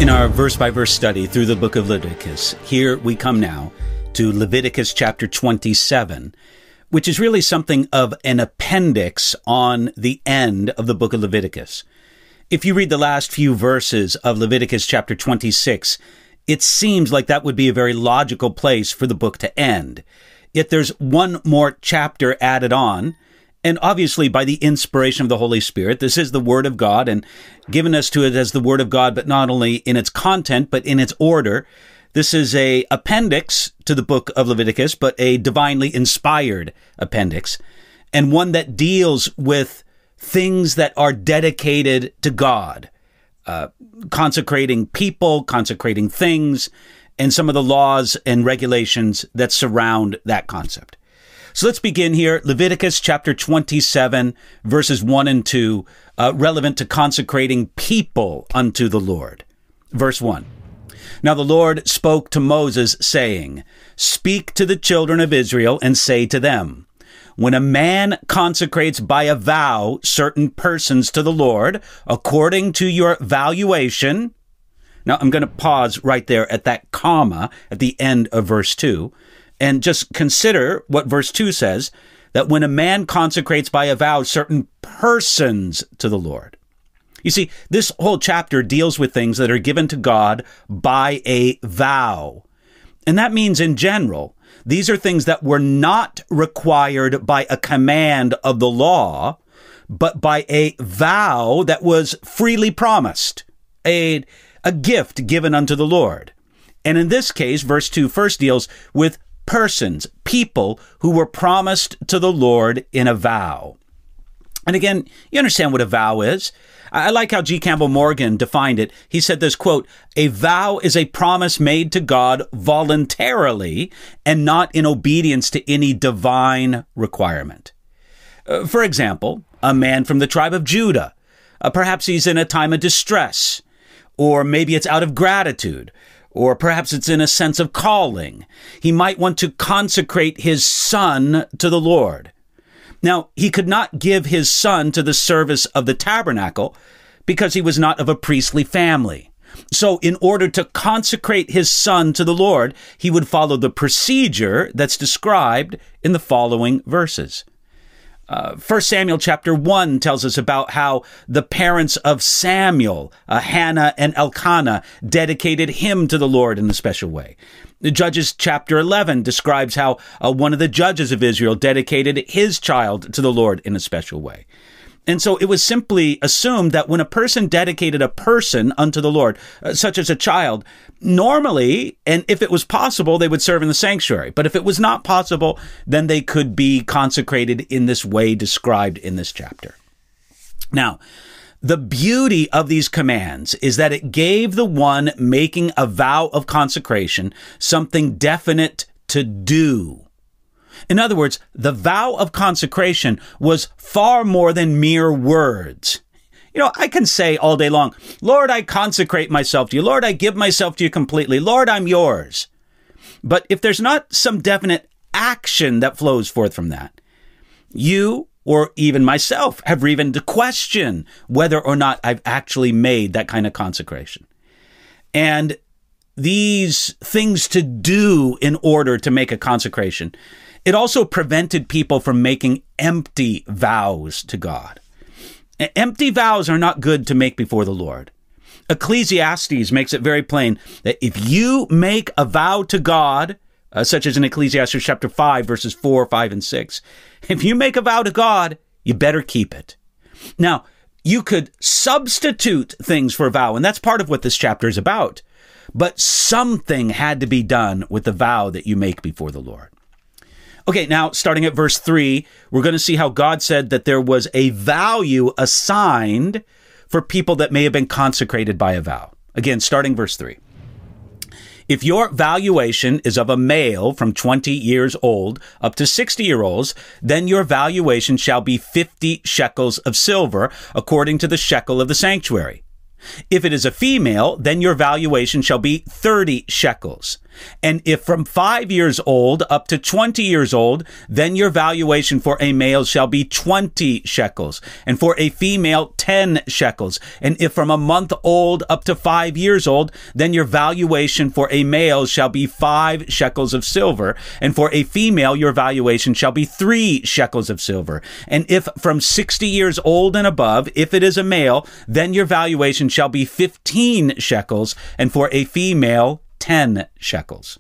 In our verse-by-verse study through the book of Leviticus, here we come now to Leviticus chapter 27, which is really something of an appendix on the end of the book of Leviticus. If you read the last few verses of Leviticus chapter 26, it seems like that would be a very logical place for the book to end. Yet there's one more chapter added on, and obviously by the inspiration of the Holy Spirit, this is the Word of God and given us to it as the Word of God, but not only in its content, but in its order. This is a appendix to the book of Leviticus, but a divinely inspired appendix, and one that deals with things that are dedicated to God, consecrating people, consecrating things, and some of the laws and regulations that surround that concept. So let's begin here. Leviticus chapter 27, verses 1 and 2, relevant to consecrating people unto the Lord. Verse 1. Now the Lord spoke to Moses, saying, Speak to the children of Israel and say to them, When a man consecrates by a vow certain persons to the Lord, according to your valuation. Now I'm going to pause right there at that comma at the end of verse 2. And just consider what verse 2 says, that when a man consecrates by a vow certain persons to the Lord. You see, this whole chapter deals with things that are given to God by a vow. And that means in general, these are things that were not required by a command of the law, but by a vow that was freely promised, a gift given unto the Lord. And in this case, verse 2 first deals with persons, people who were promised to the Lord in a vow. And again, you understand what a vow is. I like how G. Campbell Morgan defined it. He said this, quote, a vow is a promise made to God voluntarily and not in obedience to any divine requirement. For example, a man from the tribe of Judah, perhaps he's in a time of distress, or maybe it's out of gratitude, or perhaps it's in a sense of calling. He might want to consecrate his son to the Lord. Now, he could not give his son to the service of the tabernacle because he was not of a priestly family. So in order to consecrate his son to the Lord, he would follow the procedure that's described in the following verses. 1 Samuel chapter 1 tells us about how the parents of Samuel, Hannah and Elkanah, dedicated him to the Lord in a special way. Judges chapter 11 describes how one of the judges of Israel dedicated his child to the Lord in a special way. And so it was simply assumed that when a person dedicated a person unto the Lord, such as a child, normally, and if it was possible, they would serve in the sanctuary. But if it was not possible, then they could be consecrated in this way described in this chapter. Now, the beauty of these commands is that it gave the one making a vow of consecration something definite to do. In other words, the vow of consecration was far more than mere words. You know, I can say all day long, Lord, I consecrate myself to you. Lord, I give myself to you completely. Lord, I'm yours. But if there's not some definite action that flows forth from that, you or even myself have reason to question whether or not I've actually made that kind of consecration. And these things to do in order to make a consecration, it also prevented people from making empty vows to God. Empty vows are not good to make before the Lord. Ecclesiastes makes it very plain that if you make a vow to God, such as in Ecclesiastes chapter 5, verses 4, 5, and 6, if you make a vow to God, you better keep it. Now, you could substitute things for a vow, and that's part of what this chapter is about. But something had to be done with the vow that you make before the Lord. Okay, now starting at verse 3, we're going to see how God said that there was a value assigned for people that may have been consecrated by a vow. Again, starting verse 3. If your valuation is of a male from 20 years old up to 60-year-olds, then your valuation shall be 50 shekels of silver, according to the shekel of the sanctuary. If it is a female, then your valuation shall be 30 shekels. And if from 5 years old up to 20 years old, then your valuation for a male shall be 20 shekels, and for a female 10 shekels. And if from a month old up to 5 years old, then your valuation for a male shall be 5 shekels of silver, and for a female your valuation shall be 3 shekels of silver. And if from 60 years old and above, if it is a male, then your valuation shall be 15 shekels, and for a female 10 shekels.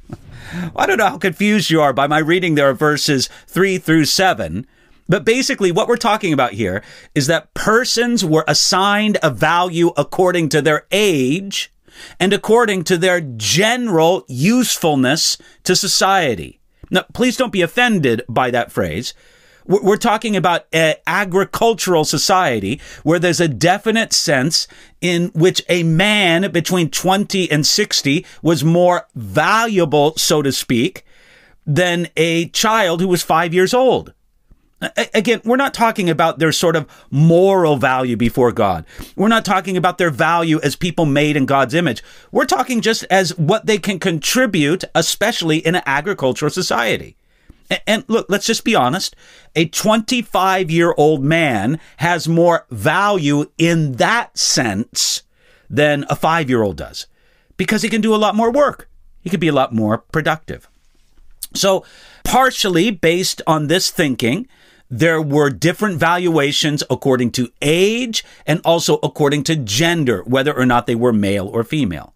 I don't know how confused you are by my reading there of verses 3 through 7, but basically what we're talking about here is that persons were assigned a value according to their age and according to their general usefulness to society. Now, please don't be offended by that phrase. We're talking about an agricultural society where there's a definite sense in which a man between 20 and 60 was more valuable, so to speak, than a child who was 5 years old. Again, we're not talking about their sort of moral value before God. We're not talking about their value as people made in God's image. We're talking just as what they can contribute, especially in an agricultural society. And look, let's just be honest. A 25-year-old man has more value in that sense than a 5-year-old does, because he can do a lot more work. He can be a lot more productive. So partially based on this thinking, there were different valuations according to age and also according to gender, whether or not they were male or female.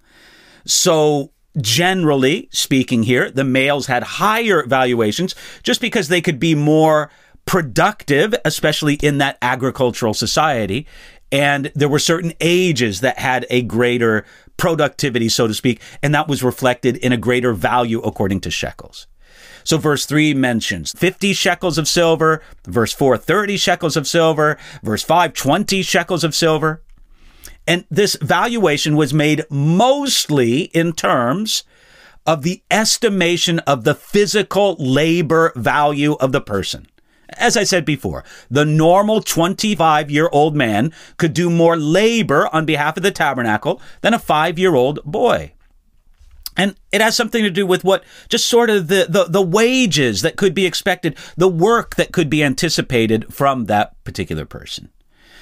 So generally speaking here, the males had higher valuations just because they could be more productive, especially in that agricultural society. And there were certain ages that had a greater productivity, so to speak, and that was reflected in a greater value according to shekels. So verse 3 mentions 50 shekels of silver, verse 4, 30 shekels of silver, verse 5, 20 shekels of silver. And this valuation was made mostly in terms of the estimation of the physical labor value of the person. As I said before, the normal 25-year-old man could do more labor on behalf of the tabernacle than a 5-year-old boy. And it has something to do with what just sort of the wages that could be expected, the work that could be anticipated from that particular person.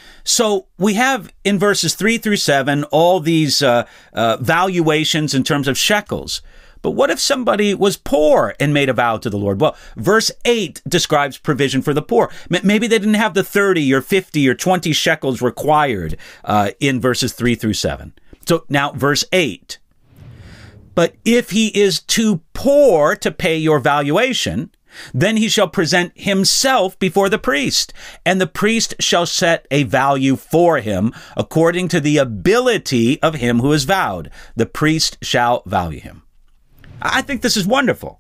So we have in verses 3 through 7 all these valuations in terms of shekels. But what if somebody was poor and made a vow to the Lord? Well, verse 8 describes provision for the poor. Maybe they didn't have the 30 or 50 or 20 shekels required in verses 3 through 7. So now verse 8. But if he is too poor to pay your valuation, then he shall present himself before the priest, and the priest shall set a value for him according to the ability of him who is vowed. The priest shall value him. I think this is wonderful.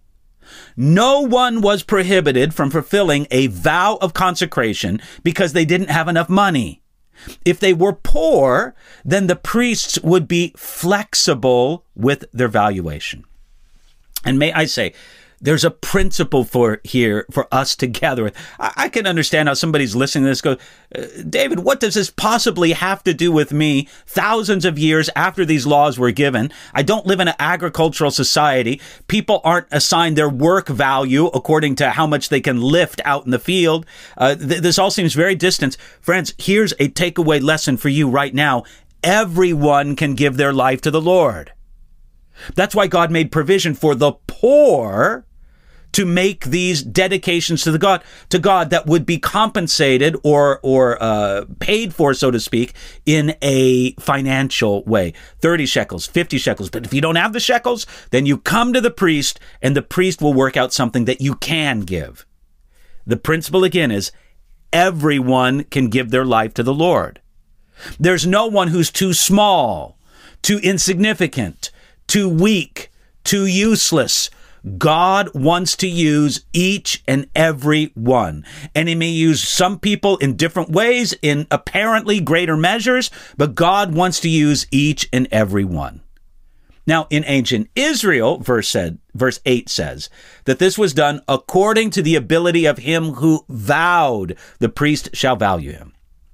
No one was prohibited from fulfilling a vow of consecration because they didn't have enough money. If they were poor, then the priests would be flexible with their valuation. And may I say, there's a principle for us to gather with. I can understand how somebody's listening to this goes, David, what does this possibly have to do with me thousands of years after these laws were given? I don't live in an agricultural society. People aren't assigned their work value according to how much they can lift out in the field. This all seems very distant. Friends, here's a takeaway lesson for you right now. Everyone can give their life to the Lord. That's why God made provision for the poor to make these dedications to God that would be compensated or paid for, so to speak, in a financial way. 30 shekels, 50 shekels. But if you don't have the shekels, then you come to the priest, and the priest will work out something that you can give. The principle, again, is everyone can give their life to the Lord. There's no one who's too small, too insignificant, too weak, too useless. God wants to use each and every one. And he may use some people in different ways, in apparently greater measures, but God wants to use each and every one. Now, in ancient Israel, verse 8 says that this was done according to the ability of him who vowed. The priest shall value him.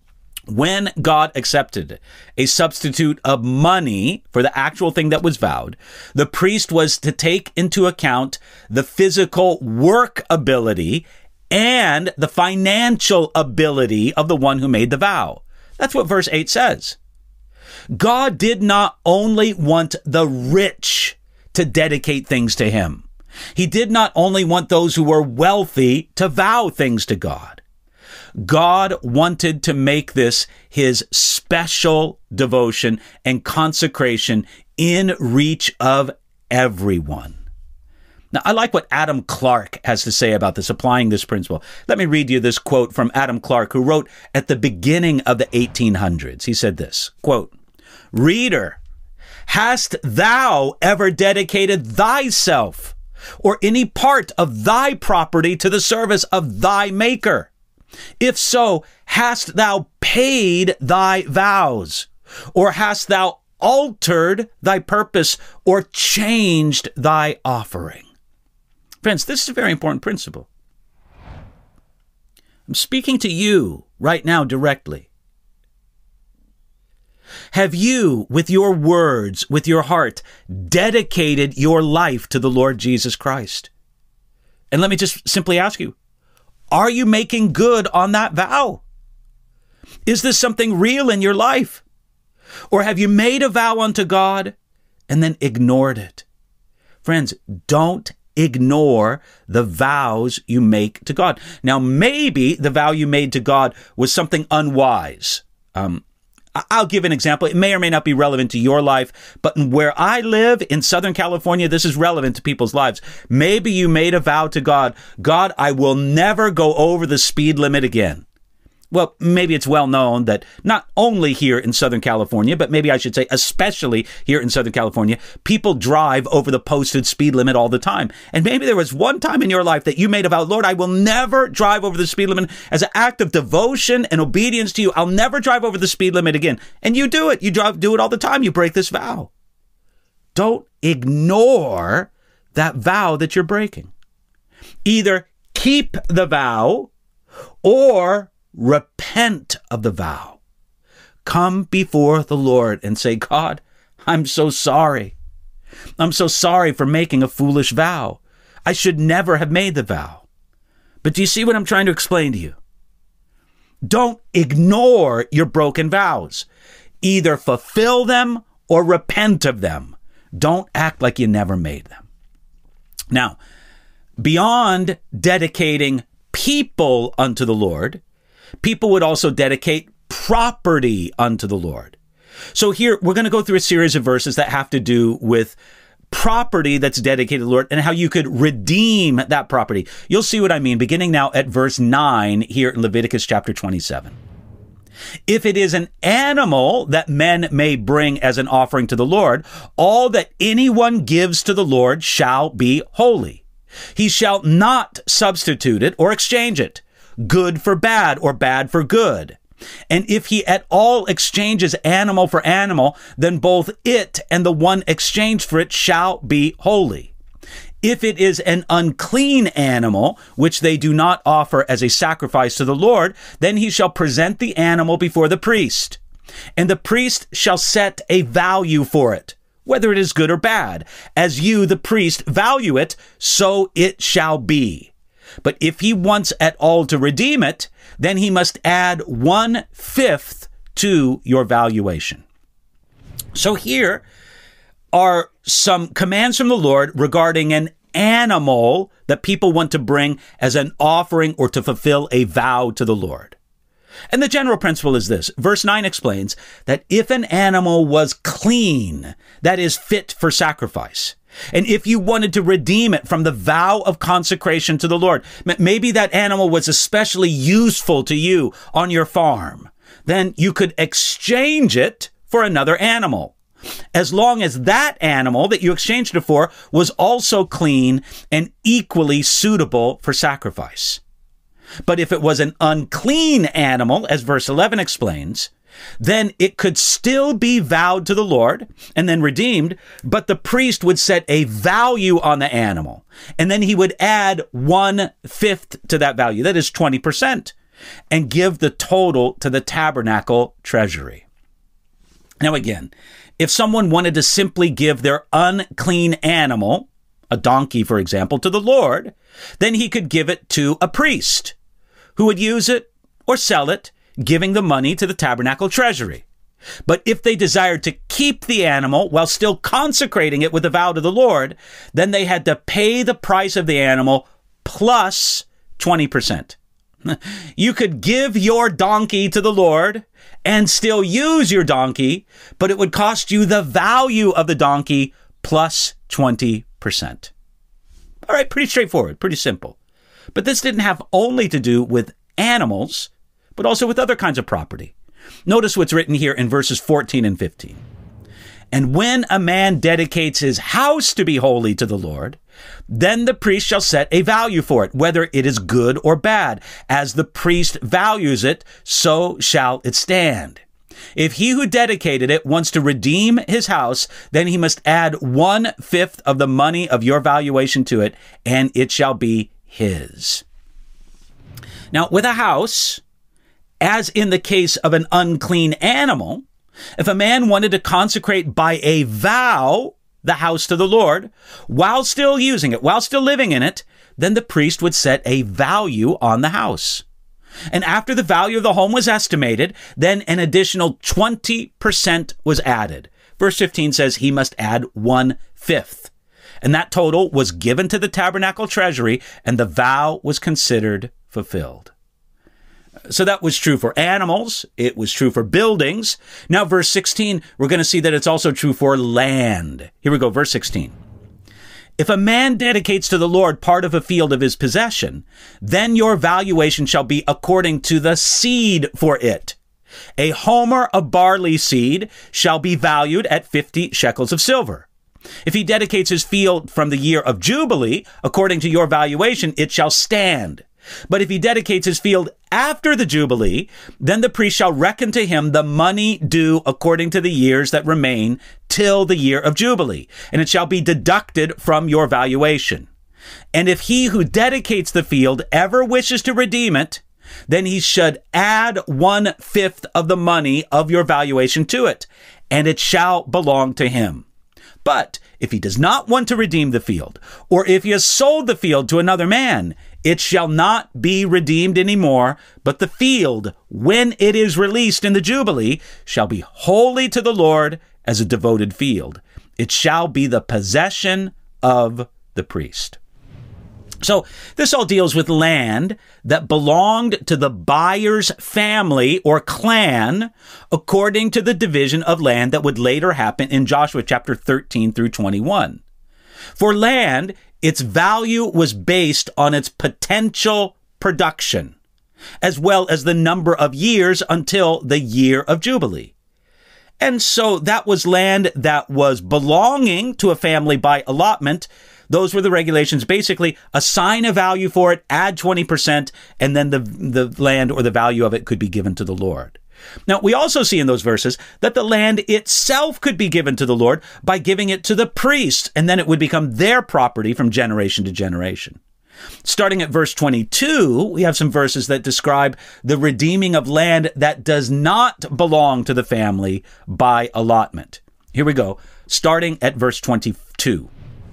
When God accepted a substitute of money for the actual thing that was vowed, the priest was to take into account the physical work ability and the financial ability of the one who made the vow. That's what verse 8 says. God did not only want the rich to dedicate things to him. He did not only want those who were wealthy to vow things to God. God wanted to make this his special devotion and consecration in reach of everyone. Now, I like what Adam Clarke has to say about this, applying this principle. Let me read you this quote from Adam Clarke, who wrote at the beginning of the 1800s. He said this, quote, "Reader, hast thou ever dedicated thyself or any part of thy property to the service of thy Maker? If so, hast thou paid thy vows, or hast thou altered thy purpose, or changed thy offering?" Friends, this is a very important principle. I'm speaking to you right now directly. Have you, with your words, with your heart, dedicated your life to the Lord Jesus Christ? And let me just simply ask you, are you making good on that vow? Is this something real in your life? Or have you made a vow unto God and then ignored it? Friends, don't ignore the vows you make to God. Now, maybe the vow you made to God was something unwise. I'll give an example. It may or may not be relevant to your life, but where I live in Southern California, this is relevant to people's lives. Maybe you made a vow to God, God, I will never go over the speed limit again. Well, maybe it's well known that not only here in Southern California, but maybe I should say especially here in Southern California, people drive over the posted speed limit all the time. And maybe there was one time in your life that you made a vow, Lord, I will never drive over the speed limit as an act of devotion and obedience to you. I'll never drive over the speed limit again. And you do it. You do it all the time. You break this vow. Don't ignore that vow that you're breaking. Either keep the vow or repent of the vow. Come before the Lord and say, God, I'm so sorry. I'm so sorry for making a foolish vow. I should never have made the vow. But do you see what I'm trying to explain to you? Don't ignore your broken vows. Either fulfill them or repent of them. Don't act like you never made them. Now, beyond dedicating people unto the Lord, people would also dedicate property unto the Lord. So here, we're going to go through a series of verses that have to do with property that's dedicated to the Lord and how you could redeem that property. You'll see what I mean, beginning now at verse 9 here in Leviticus chapter 27. If it is an animal that men may bring as an offering to the Lord, all that anyone gives to the Lord shall be holy. He shall not substitute it or exchange it, good for bad or bad for good. And if he at all exchanges animal for animal, then both it and the one exchanged for it shall be holy. If it is an unclean animal, which they do not offer as a sacrifice to the Lord, then he shall present the animal before the priest. And the priest shall set a value for it, whether it is good or bad. As you, the priest, value it, so it shall be. But if he wants at all to redeem it, then he must add 1/5 to your valuation. So here are some commands from the Lord regarding an animal that people want to bring as an offering or to fulfill a vow to the Lord. And the general principle is this. Verse 9 explains that if an animal was clean, that is fit for sacrifice, and if you wanted to redeem it from the vow of consecration to the Lord, maybe that animal was especially useful to you on your farm, then you could exchange it for another animal, as long as that animal that you exchanged it for was also clean and equally suitable for sacrifice. But if it was an unclean animal, as verse 11 explains, then it could still be vowed to the Lord and then redeemed, but the priest would set a value on the animal, and then he would add 1/5 to that value. That is 20%. and give the total to the tabernacle treasury. Now again, if someone wanted to simply give their unclean animal, a donkey, for example, to the Lord, then he could give it to a priest who would use it or sell it, giving the money to the tabernacle treasury. But if they desired to keep the animal while still consecrating it with a vow to the Lord, then they had to pay the price of the animal plus 20%. You could give your donkey to the Lord and still use your donkey, but it would cost you the value of the donkey plus 20%. All right, pretty straightforward, pretty simple. But this didn't have only to do with animals, but also with other kinds of property. Notice what's written here in verses 14 and 15. And when a man dedicates his house to be holy to the Lord, then the priest shall set a value for it, whether it is good or bad. As the priest values it, so shall it stand. If he who dedicated it wants to redeem his house, then he must add 1/5 of the money of your valuation to it, and it shall be his. Now, with a house, as in the case of an unclean animal, if a man wanted to consecrate by a vow the house to the Lord, while still using it, while still living in it, then the priest would set a value on the house. And after the value of the home was estimated, then an additional 20% was added. Verse 15 says he must add 1/5. And that total was given to the tabernacle treasury, and the vow was considered fulfilled. So that was true for animals. It was true for buildings. Now, verse 16, we're going to see that it's also true for land. Here we go, verse 16. If a man dedicates to the Lord part of a field of his possession, then your valuation shall be according to the seed for it. A homer of barley seed shall be valued at 50 shekels of silver. If he dedicates his field from the year of Jubilee, according to your valuation, it shall stand. But if he dedicates his field after the Jubilee, then the priest shall reckon to him the money due according to the years that remain till the year of Jubilee, and it shall be deducted from your valuation. And if he who dedicates the field ever wishes to redeem it, then he should add 1/5 of the money of your valuation to it, and it shall belong to him. But if he does not want to redeem the field, or if he has sold the field to another man, it shall not be redeemed anymore, but the field, when it is released in the Jubilee, shall be holy to the Lord as a devoted field. It shall be the possession of the priest. So this all deals with land that belonged to the buyer's family or clan, according to the division of land that would later happen in Joshua chapter 13 through 21. For land, its value was based on its potential production, as well as the number of years until the year of Jubilee. And so that was land that was belonging to a family by allotment. Those were the regulations. Basically, assign a value for it, add 20%, and then the land or the value of it could be given to the Lord. Now, we also see in those verses that the land itself could be given to the Lord by giving it to the priest, and then it would become their property from generation to generation. Starting at verse 22, we have some verses that describe the redeeming of land that does not belong to the family by allotment. Here we go, starting at verse 22.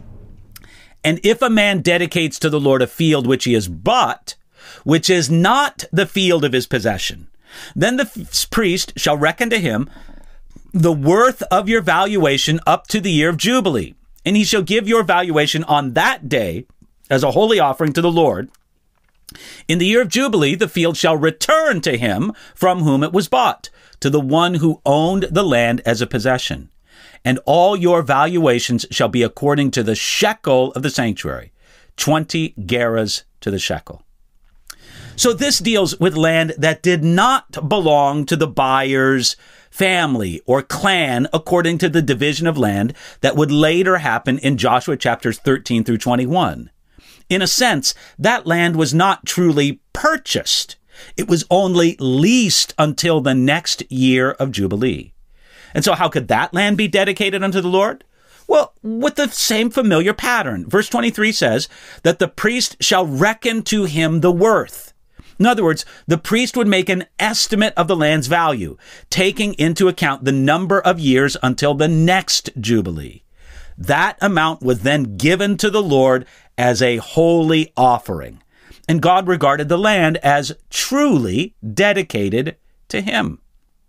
And if a man dedicates to the Lord a field which he has bought, which is not the field of his possession, then the priest shall reckon to him the worth of your valuation up to the year of Jubilee, and he shall give your valuation on that day as a holy offering to the Lord. In the year of Jubilee, the field shall return to him from whom it was bought, to the one who owned the land as a possession. And all your valuations shall be according to the shekel of the sanctuary, 20 gerahs to the shekel. So this deals with land that did not belong to the buyer's family or clan according to the division of land that would later happen in Joshua chapters 13 through 21. In a sense, that land was not truly purchased. It was only leased until the next year of Jubilee. And so how could that land be dedicated unto the Lord? Well, with the same familiar pattern. Verse 23 says that the priest shall reckon to him the worth. In other words, the priest would make an estimate of the land's value, taking into account the number of years until the next Jubilee. That amount was then given to the Lord as a holy offering, and God regarded the land as truly dedicated to him.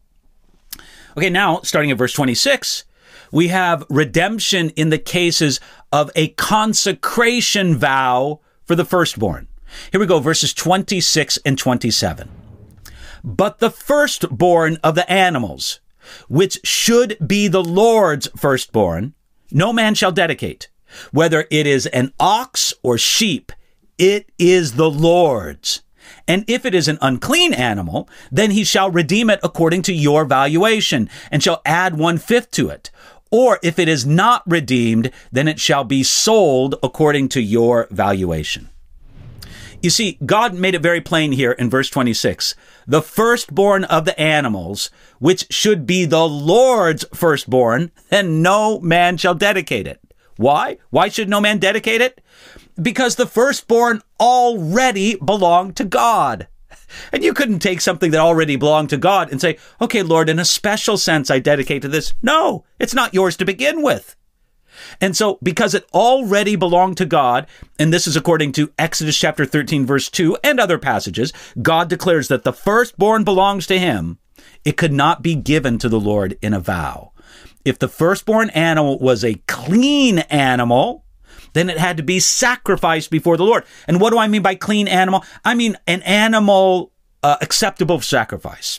Okay, now, starting at verse 26, we have redemption in the cases of a consecration vow for the firstborn. Here we go, verses 26 and 27. But the firstborn of the animals, which should be the Lord's firstborn, no man shall dedicate. Whether it is an ox or sheep, it is the Lord's. And if it is an unclean animal, then he shall redeem it according to your valuation, and shall add 1/5 to it. Or if it is not redeemed, then it shall be sold according to your valuation. You see, God made it very plain here in verse 26. The firstborn of the animals, which should be the Lord's firstborn, then no man shall dedicate it. Why? Why should no man dedicate it? Because the firstborn already belonged to God. And you couldn't take something that already belonged to God and say, okay, Lord, in a special sense, I dedicate to this. No, it's not yours to begin with. And so because it already belonged to God, and this is according to Exodus chapter 13, verse 2, and other passages, God declares that the firstborn belongs to him. It could not be given to the Lord in a vow. If the firstborn animal was a clean animal, then it had to be sacrificed before the Lord. And what do I mean by clean animal? I mean an animal acceptable for sacrifice.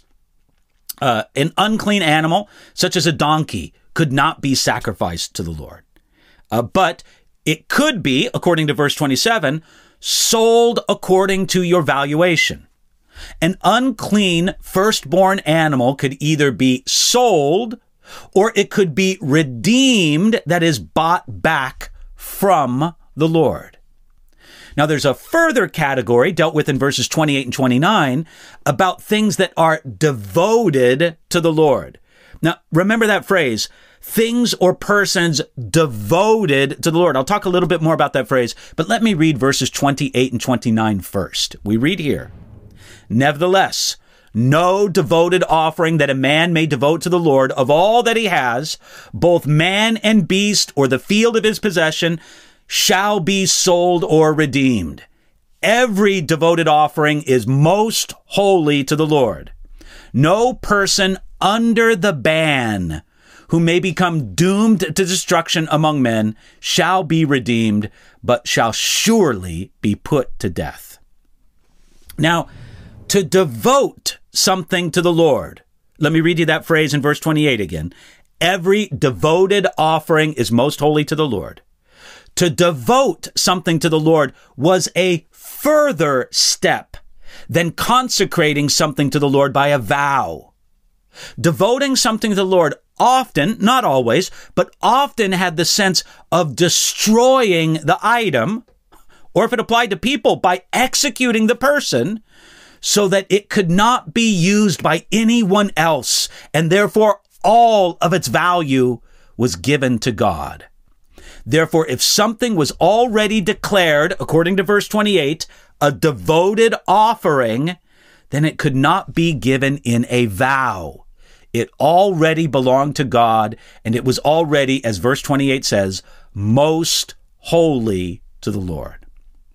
An unclean animal, such as a donkey, could not be sacrificed to the Lord. But it could be, according to verse 27, sold according to your valuation. An unclean firstborn animal could either be sold or it could be redeemed, that is, bought back from the Lord. Now, there's a further category dealt with in verses 28 and 29 about things that are devoted to the Lord. Now, remember that phrase, things or persons devoted to the Lord. I'll talk a little bit more about that phrase, but let me read verses 28 and 29 first. We read here, nevertheless, no devoted offering that a man may devote to the Lord of all that he has, both man and beast or the field of his possession, shall be sold or redeemed. Every devoted offering is most holy to the Lord. No person under the ban who may become doomed to destruction among men shall be redeemed, but shall surely be put to death. Now, to devote something to the Lord, let me read you that phrase in verse 28 again. Every devoted offering is most holy to the Lord. To devote something to the Lord was a further step than consecrating something to the Lord by a vow. Devoting something to the Lord often, not always, but often had the sense of destroying the item, or if it applied to people, by executing the person so that it could not be used by anyone else, and therefore all of its value was given to God. Therefore, if something was already declared, according to verse 28, a devoted offering, then it could not be given in a vow. It already belonged to God, and it was already, as verse 28 says, most holy to the Lord.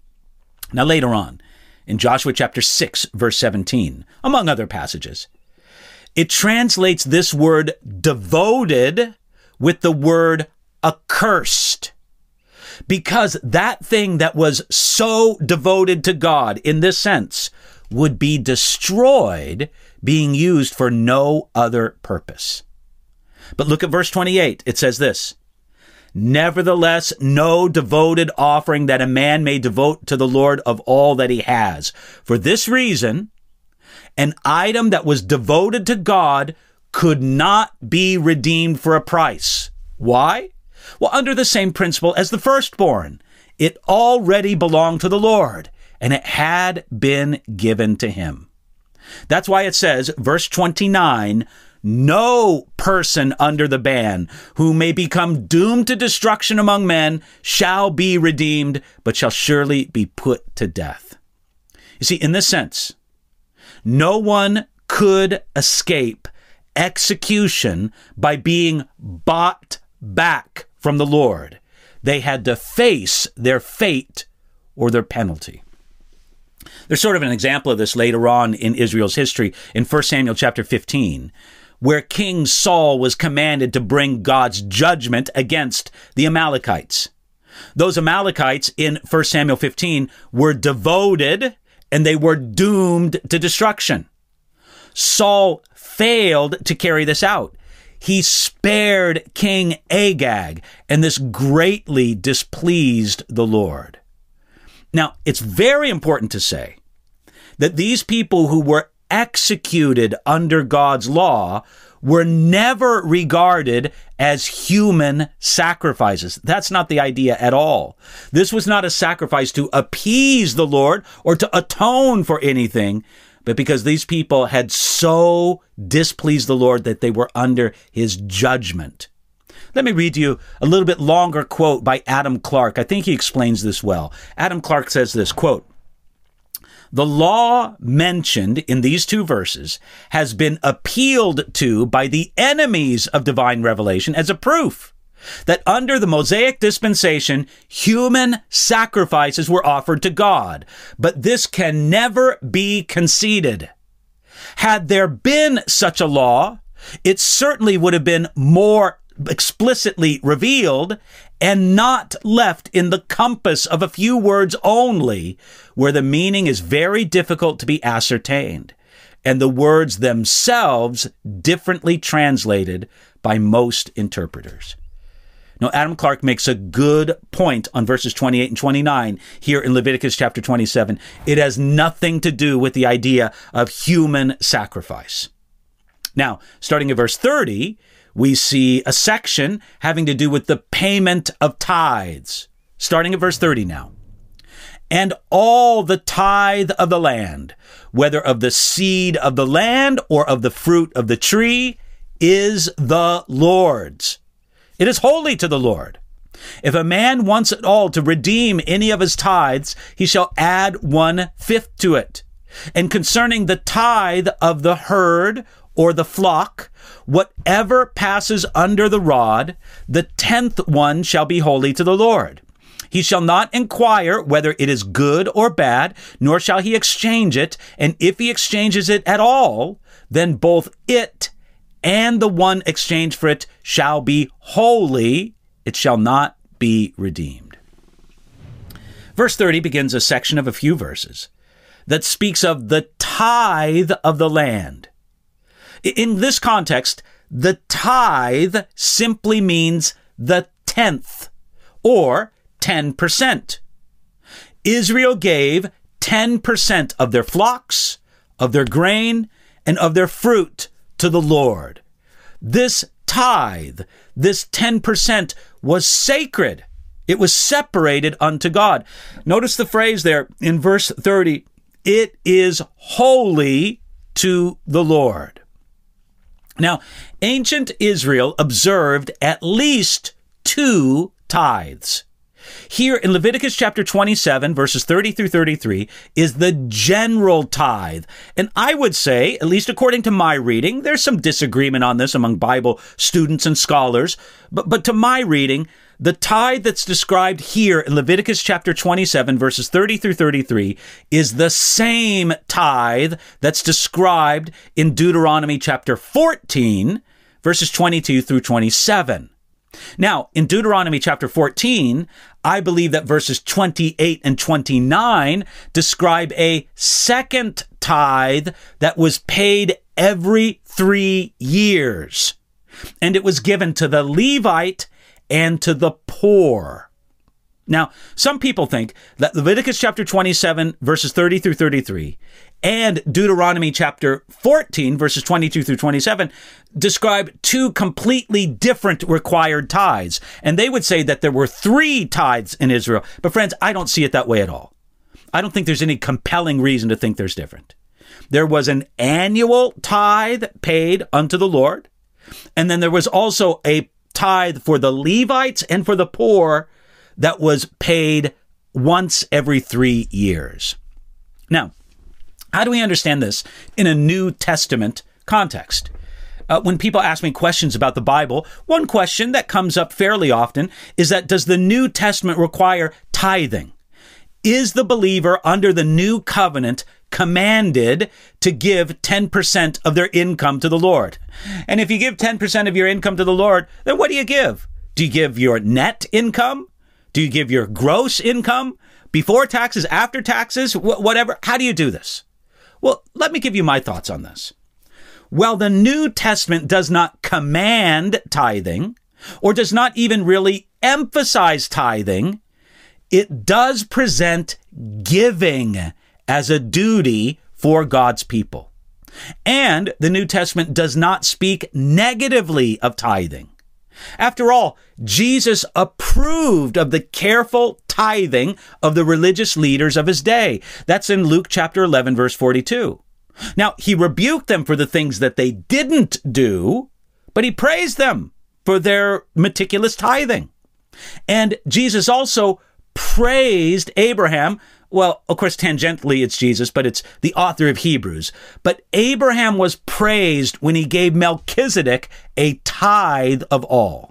Now later on, in Joshua chapter 6, verse 17, among other passages, it translates this word devoted with the word accursed, because that thing that was so devoted to God in this sense would be destroyed, being used for no other purpose. But look at verse 28. It says this, nevertheless, no devoted offering that a man may devote to the Lord of all that he has. For this reason, an item that was devoted to God could not be redeemed for a price. Why? Well, under the same principle as the firstborn. It already belonged to the Lord, and it had been given to him. That's why it says, verse 29, no person under the ban who may become doomed to destruction among men shall be redeemed, but shall surely be put to death. You see, in this sense, No one could escape execution by being bought back from the Lord. They had to face their fate or their penalty. There's sort of an example of this later on in Israel's history in 1 Samuel chapter 15, where King Saul was commanded to bring God's judgment against the Amalekites. Those Amalekites in 1 Samuel 15 were devoted and they were doomed to destruction. Saul failed to carry this out. He spared King Agag, and this greatly displeased the Lord. Now, it's very important to say that these people who were executed under God's law were never regarded as human sacrifices. That's not the idea at all. This was not a sacrifice to appease the Lord or to atone for anything, but because these people had so displeased the Lord that they were under his judgment. Let me read you a little bit longer quote by Adam Clarke. I think he explains this well. Adam Clarke says this, quote, "The law mentioned in these two verses has been appealed to by the enemies of divine revelation as a proof that under the Mosaic dispensation, human sacrifices were offered to God. But this can never be conceded. Had there been such a law, it certainly would have been more explicitly revealed and not left in the compass of a few words only, where the meaning is very difficult to be ascertained, and the words themselves differently translated by most interpreters." Now, Adam Clarke makes a good point on verses 28 and 29 here in Leviticus chapter 27. It has nothing to do with the idea of human sacrifice. Now, starting at verse 30, we see a section having to do with the payment of tithes. Starting at verse 30 now. "And all the tithe of the land, whether of the seed of the land or of the fruit of the tree, is the Lord's. It is holy to the Lord. If a man wants at all to redeem any of his tithes, he shall add 1/5 to it. And concerning the tithe of the herd or the flock, whatever passes under the rod, the 10th one shall be holy to the Lord. He shall not inquire whether it is good or bad, nor shall he exchange it. And if he exchanges it at all, then both it and the one exchanged for it shall be holy. It shall not be redeemed." Verse 30 begins a section of a few verses that speaks of the tithe of the land. In this context, the tithe simply means the 10th, or 10%. Israel gave 10% of their flocks, of their grain, and of their fruit to the Lord. This tithe, this 10%, was sacred. It was separated unto God. Notice the phrase there in verse 30, "It is holy to the Lord." Now, ancient Israel observed at least 2 tithes. Here in Leviticus chapter 27, verses 30 through 33, is the general tithe. And I would say, at least according to my reading, there's some disagreement on this among Bible students and scholars, but to my reading, the tithe that's described here in Leviticus chapter 27, verses 30 through 33, is the same tithe that's described in Deuteronomy chapter 14, verses 22 through 27. Now, in Deuteronomy chapter 14, I believe that verses 28 and 29 describe a second tithe that was paid every 3 years. And it was given to the Levite and to the poor. Now, some people think that Leviticus chapter 27, verses 30 through 33, and Deuteronomy chapter 14, verses 22 through 27, describe 2 completely different required tithes. And they would say that there were 3 tithes in Israel. But friends, I don't see it that way at all. I don't think there's any compelling reason to think there's different. There was an annual tithe paid unto the Lord. And then there was also a tithe for the Levites and for the poor that was paid once every 3 years. Now, How do we understand this in a New Testament context? When people ask me questions about the Bible, one question that comes up fairly often is that, does the New Testament require tithing? Is the believer under the new covenant commanded to give 10% of their income to the Lord? And if you give 10% of your income to the Lord, then what do you give? Do you give your net income? Do you give your gross income? Before taxes, after taxes, whatever? How do you do this? Well, let me give you my thoughts on this. Well, the New Testament does not command tithing, or does not even really emphasize tithing. It does present giving as a duty for God's people. And the New Testament does not speak negatively of tithing. After all, Jesus approved of the careful tithing of the religious leaders of his day. That's in Luke chapter 11, verse 42. Now, he rebuked them for the things that they didn't do, but he praised them for their meticulous tithing. And Jesus also praised Abraham. Well, of course, tangentially, it's Jesus, but it's the author of Hebrews. But Abraham was praised when he gave Melchizedek a tithe of all.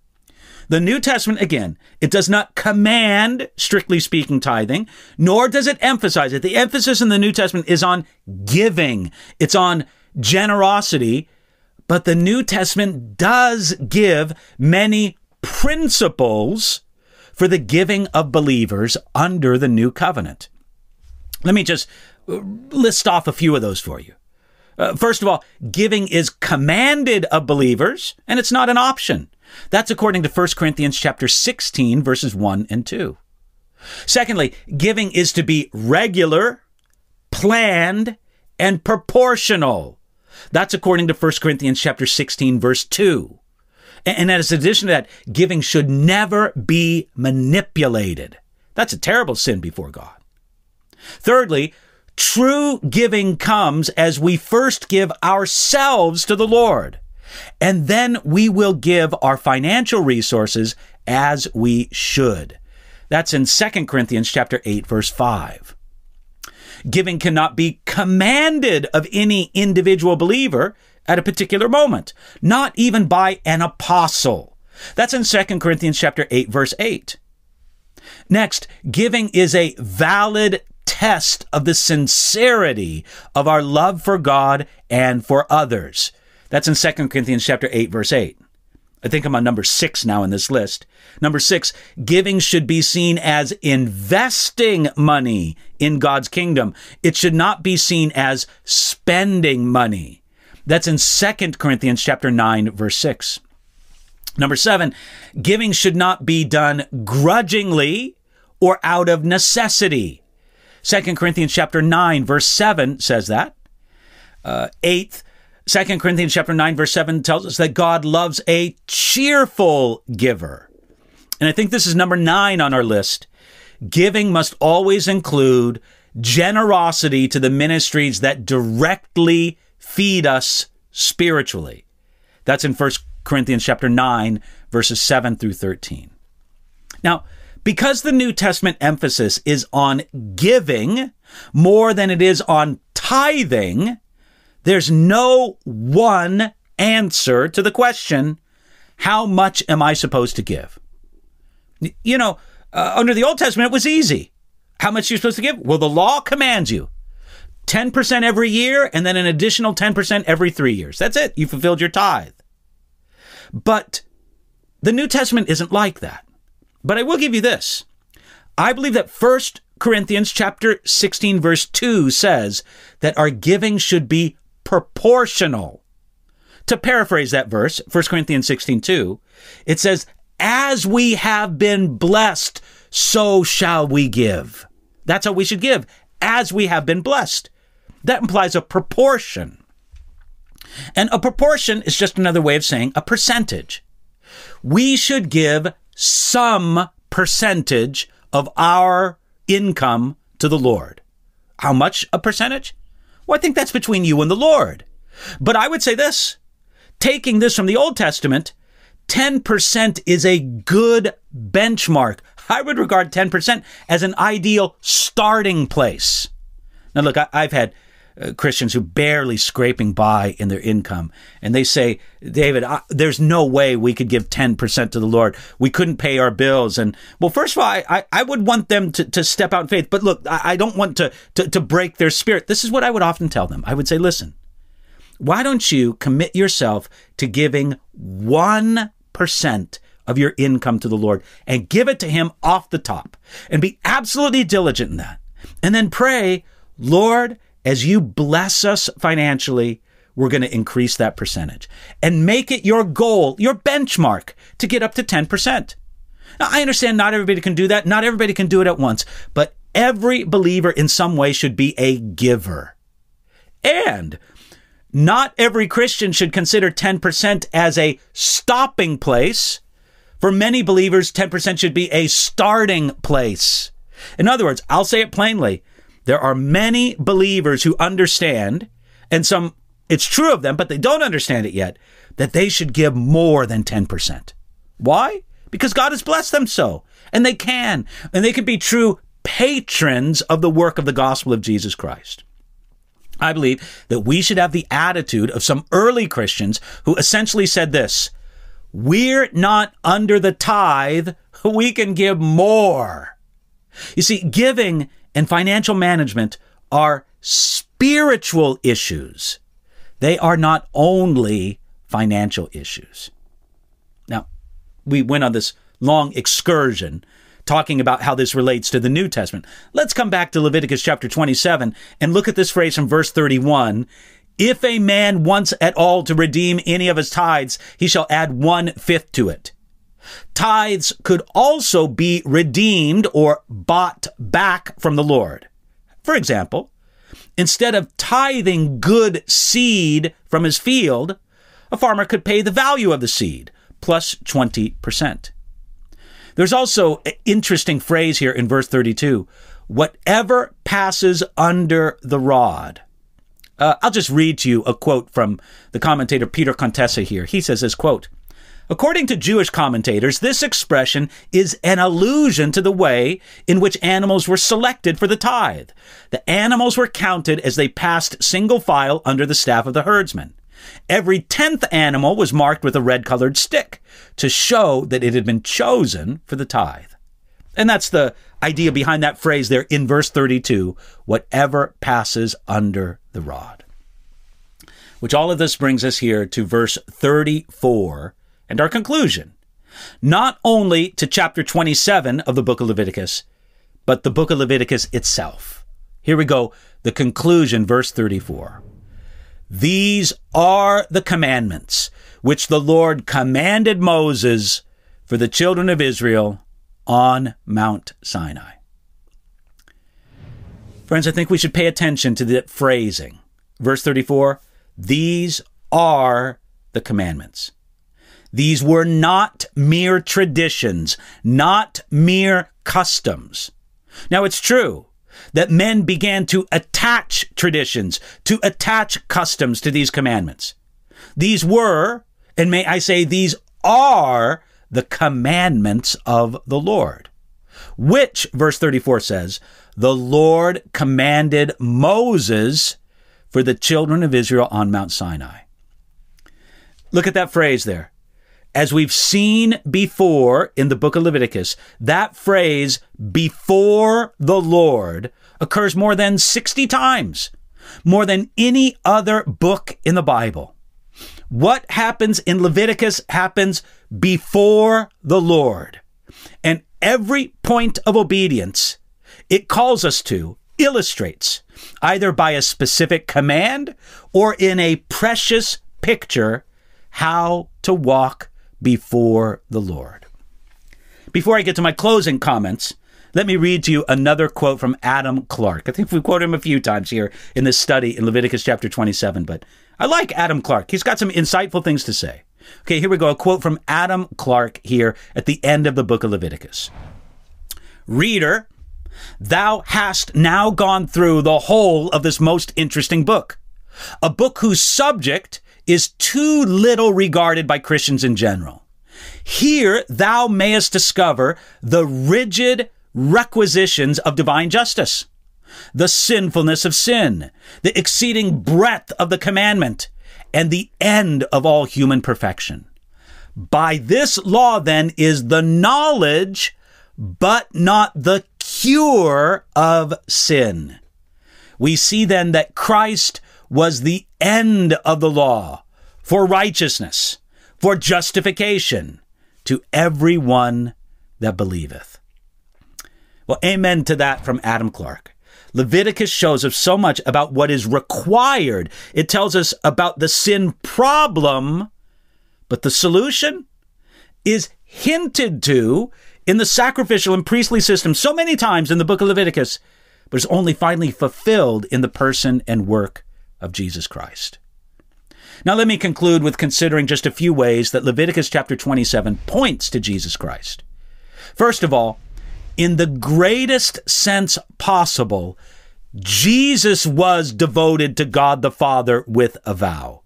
The New Testament, again, it does not command, strictly speaking, tithing, nor does it emphasize it. The emphasis in the New Testament is on giving. It's on generosity. But the New Testament does give many principles for the giving of believers under the new covenant. Let me just list off a few of those for you. First of all, giving is commanded of believers, and it's not an option. That's according to 1 Corinthians chapter 16, verses 1 and 2. Secondly, giving is to be regular, planned, and proportional. That's according to 1 Corinthians chapter 16, verse 2. And as addition to that, giving should never be manipulated. That's a terrible sin before God. Thirdly, true giving comes as we first give ourselves to the Lord, and then we will give our financial resources as we should. That's in 2 Corinthians chapter 8, verse 5. Giving cannot be commanded of any individual believer at a particular moment, not even by an apostle. That's in 2 Corinthians chapter 8, verse 8. Next, giving is a valid test of the sincerity of our love for God and for others. That's in 2 Corinthians chapter 8, verse 8. I think I'm on number 6 now in this list. Number 6, giving should be seen as investing money in God's kingdom. It should not be seen as spending money. That's in 2 Corinthians chapter 9, verse 6. Number 7, giving should not be done grudgingly or out of necessity. 2 Corinthians chapter 9, verse 7 says that. 2 Corinthians chapter 9, verse 7 tells us that God loves a cheerful giver. And I think this is number 9 on our list. Giving must always include generosity to the ministries that directly feed us spiritually. That's in 1 Corinthians chapter 9, verses 7 through 13. Now, because the New Testament emphasis is on giving more than it is on tithing, there's no one answer to the question, how much am I supposed to give? You know, under the Old Testament, it was easy. How much are you supposed to give? Well, the law commands you. 10% every year, and then an additional 10% every 3 years. That's it. You fulfilled your tithe. But the New Testament isn't like that. But I will give you this. I believe that 1 Corinthians chapter 16, verse 2 says that our giving should be proportional. To paraphrase that verse, 1 Corinthians 16:2, it says, as we have been blessed, so shall we give. That's how we should give, as we have been blessed. That implies a proportion. And a proportion is just another way of saying a percentage. We should give some percentage of our income to the Lord. How much a percentage? Well, I think that's between you and the Lord. But I would say this, taking this from the Old Testament, 10% is a good benchmark. I would regard 10% as an ideal starting place. Now, look, I've had Christians who barely scraping by in their income, and they say, David, there's no way we could give 10% to the Lord. We couldn't pay our bills. And well, first of all, I would want them to step out in faith. But look, I don't want to break their spirit. This is what I would often tell them. I would say, listen, why don't you commit yourself to giving 1% of your income to the Lord and give it to him off the top and be absolutely diligent in that. And then pray, Lord, as you bless us financially, we're going to increase that percentage and make it your goal, your benchmark to get up to 10%. Now, I understand not everybody can do that. Not everybody can do it at once, but every believer in some way should be a giver. And not every Christian should consider 10% as a stopping place. For many believers, 10% should be a starting place. In other words, I'll say it plainly. There are many believers who understand, and some, it's true of them, but they don't understand it yet, that they should give more than 10%. Why? Because God has blessed them so. And they can be true patrons of the work of the gospel of Jesus Christ. I believe that we should have the attitude of some early Christians who essentially said this: we're not under the tithe, we can give more. You see, giving and financial management are spiritual issues. They are not only financial issues. Now, we went on this long excursion talking about how this relates to the New Testament. Let's come back to Leviticus chapter 27 and look at this phrase from verse 31. If a man wants at all to redeem any of his tithes, he shall add 1/5 to it. Tithes could also be redeemed or bought back from the Lord. For example, instead of tithing good seed from his field, a farmer could pay the value of the seed plus 20%. There's also an interesting phrase here in verse 32, whatever passes under the rod. I'll just read to you a quote from the commentator Peter Contessa here. He says this, quote, according to Jewish commentators, this expression is an allusion to the way in which animals were selected for the tithe. The animals were counted as they passed single file under the staff of the herdsman. Every 10th animal was marked with a red-colored stick to show that it had been chosen for the tithe. And that's the idea behind that phrase there in verse 32, whatever passes under the rod. Which all of this brings us here to verse 34 and our conclusion. Not only to chapter 27 of the book of Leviticus, but the book of Leviticus itself. Here we go, the conclusion, verse 34. These are the commandments which the Lord commanded Moses for the children of Israel on Mount Sinai. Friends, I think we should pay attention to the phrasing. Verse 34, these are the commandments. These were not mere traditions, not mere customs. Now, it's true that men began to attach traditions, to attach customs to these commandments. These were, and may I say, these are the commandments of the Lord, which, verse 34 says, the Lord commanded Moses for the children of Israel on Mount Sinai. Look at that phrase there. As we've seen before in the book of Leviticus, that phrase, before the Lord, occurs more than 60 times, more than any other book in the Bible. What happens in Leviticus happens before the Lord. And every point of obedience it calls us to illustrates, either by a specific command or in a precious picture, how to walk before the Lord. Before I get to my closing comments, let me read to you another quote from Adam Clarke. I think we've quoted him a few times here in this study in Leviticus chapter 27, but I like Adam Clarke. He's got some insightful things to say. Okay, here we go. A quote from Adam Clarke here at the end of the book of Leviticus. Reader, thou hast now gone through the whole of this most interesting book, a book whose subject is too little regarded by Christians in general. Here thou mayest discover the rigid requisitions of divine justice. the sinfulness of sin, the exceeding breadth of the commandment, and the end of all human perfection. By this law, then, is the knowledge, but not the cure of sin. We see then that Christ was the end of the law for righteousness, for justification to every one that believeth. Well, amen to that from Adam Clark. Leviticus shows us so much about what is required. It tells us about the sin problem, but the solution is hinted to in the sacrificial and priestly system so many times in the book of Leviticus, but is only finally fulfilled in the person and work of Jesus Christ. Now let me conclude with considering just a few ways that Leviticus chapter 27 points to Jesus Christ. First of all, in the greatest sense possible, Jesus was devoted to God the Father with a vow.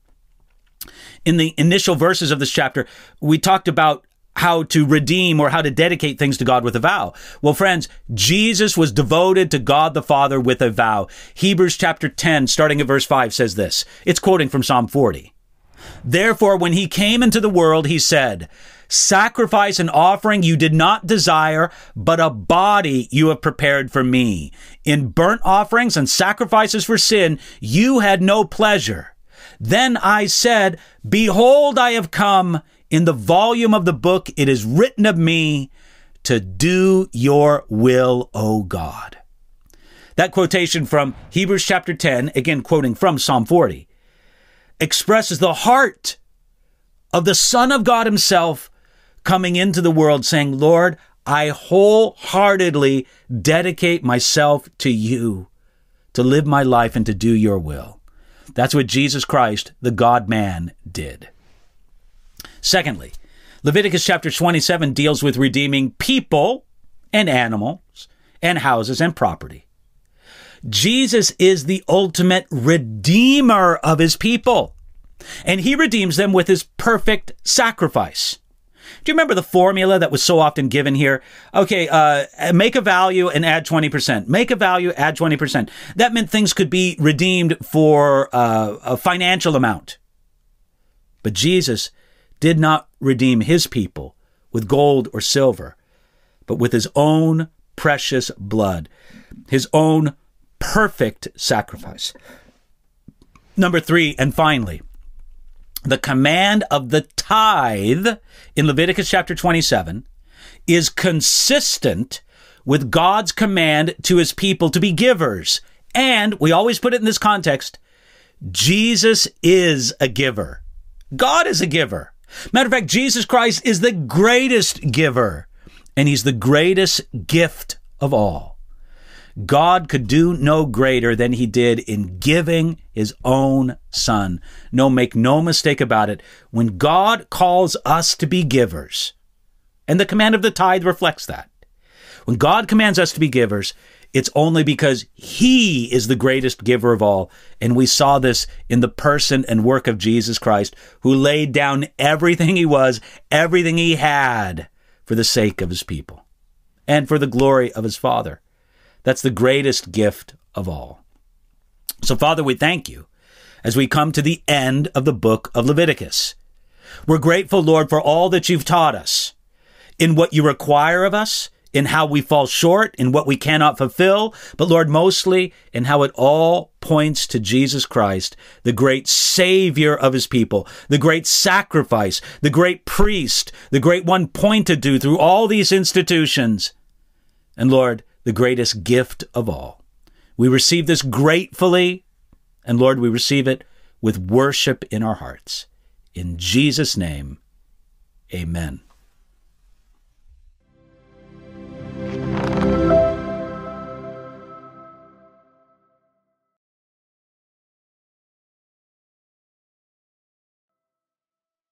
In the initial verses of this chapter, we talked about how to redeem or how to dedicate things to God with a vow. Well, friends, Jesus was devoted to God the Father with a vow. Hebrews chapter 10, starting at verse 5, says this. It's quoting from Psalm 40. Therefore, when he came into the world, he said, sacrifice and offering you did not desire, but a body you have prepared for me. In burnt offerings and sacrifices for sin, you had no pleasure. Then I said, behold, I have come. In the volume of the book, it is written of me to do your will, O God. That quotation from Hebrews chapter 10, again quoting from Psalm 40, expresses the heart of the Son of God himself coming into the world saying, Lord, I wholeheartedly dedicate myself to you, to live my life and to do your will. That's what Jesus Christ, the God-man, did. Secondly, Leviticus chapter 27 deals with redeeming people and animals and houses and property. Jesus is the ultimate redeemer of his people, and he redeems them with his perfect sacrifice. Do you remember the formula that was so often given here? Okay, make a value and add 20%. Make a value, add 20%. That meant things could be redeemed for a financial amount. But Jesus did not redeem his people with gold or silver, but with his own precious blood, his own perfect sacrifice. Number 3, and finally, the command of the tithe in Leviticus chapter 27 is consistent with God's command to his people to be givers. And we always put it in this context, Jesus is a giver. God is a giver. Matter of fact, Jesus Christ is the greatest giver, and he's the greatest gift of all. God could do no greater than he did in giving his own son. No, make no mistake about it. When God calls us to be givers, and the command of the tithe reflects that. When God commands us to be givers, it's only because he is the greatest giver of all. And we saw this in the person and work of Jesus Christ, who laid down everything he was, everything he had for the sake of his people and for the glory of his Father. That's the greatest gift of all. So, Father, we thank you as we come to the end of the book of Leviticus. We're grateful, Lord, for all that you've taught us, in what you require of us, in how we fall short, in what we cannot fulfill, but Lord, mostly in how it all points to Jesus Christ, the great Savior of his people, the great sacrifice, the great priest, the great one pointed to through all these institutions, and Lord, the greatest gift of all. We receive this gratefully, and Lord, we receive it with worship in our hearts. In Jesus' name, amen.